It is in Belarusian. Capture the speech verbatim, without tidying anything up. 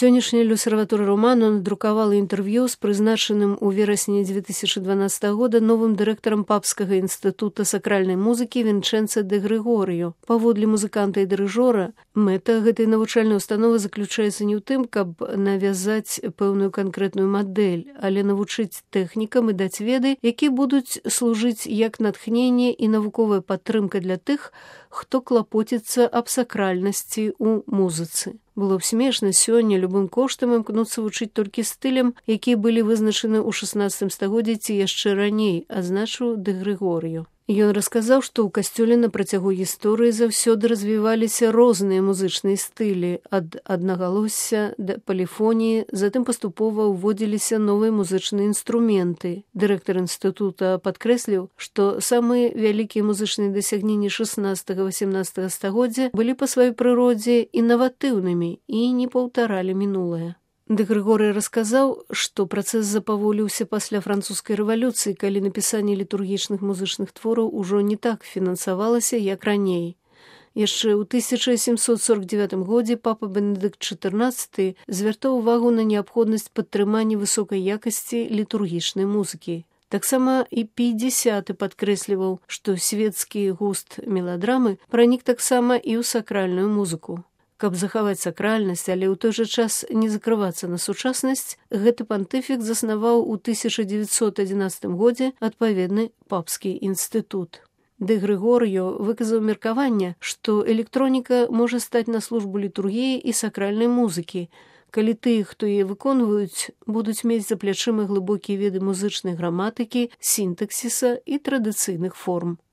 Сённяшняя люсерватория роману надрукавала інтэрв'ю з прызначаным у верасні две тысячи дванадцатого года новым дырэктарам папскага інстытута сакральнай музыкі Вінчэнца де Григоріо. Паводле музыканта і дырыжора, мэта гэтай навучальнай установы заключаецца не ў тым, каб навязаць пэўную канкрэтную мадэль, але навучыць тэхнікам і даць веды, які будуць служыць як натхненне і навуковая падтрымка для тых, хто клапоціцца аб сакральнасці ў музыцы. Было б смешна сёння любым коштам імкнуцца вучыць толькі стылям, якія былі вызначаны ў шаснаццатым стагоддзі ці яшчэ раней, адзначыў де Григоріо. Ён расказаў, што ў касцёле на працягу гісторыі заўсёды развіваліся розныя музычныя стылі, ад аднагалосся да паліфоніі, затым паступова ўводзіліся новыя музычныя інструменты. Дырэктар інстытута падкрэсліў, што самыя вялікія музычныя дасягненні шаснаццатага-васямнаццатага стагоддзя былі па сваёй прыродзе інаватыўнымі і не паўтаралі мінулае. Де Григорий расказаў, што працэс запаволіўся пасля французскай рэвалюцыі, калі напісанне літургічных музычных твораў ужо не так фінансавалася, як раней. Яшчэ ў тысяча сямсот сорок девятым годзе папа Бенедыкт чатырнаццаты звяртаў увагу на неабходнасць падтрымання высокай якасці літургічнай музыкі. Таксама і Пій дзесяты падкрэсліваў, што свецкі густ меладрамы пранік таксама і ў сакральную музыку. Каб захаваць сакральнасць, але ў той жа час не закрывацца на сучаснасць, гэты пантыфік заснаваў у тысяча дзевяцьсот адзінаццатым годзе адпаведны папскі інстытут. Де Григоріо выказаў меркаванне, што электроніка можа стаць на службу літургіі і сакральнай музыкі, калі тыя, хто яе выконваюць, будуць мець за плячыма глыбокія веды музычнай граматыкі, сінтаксіса і традыцыйных форм.